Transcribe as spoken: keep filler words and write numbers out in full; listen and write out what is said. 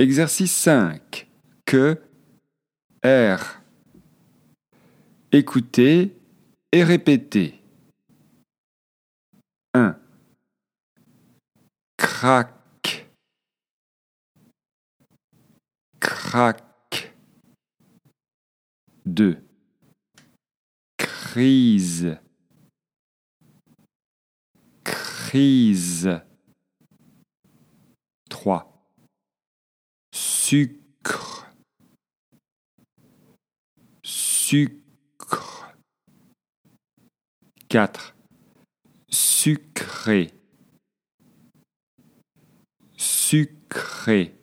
Exercice cinq. Que, R. Écoutez et répétez. un. Crac. Crac. deux. Crise. Crise. trois. Sucre. Sucre. quatre. Sucré. Sucré.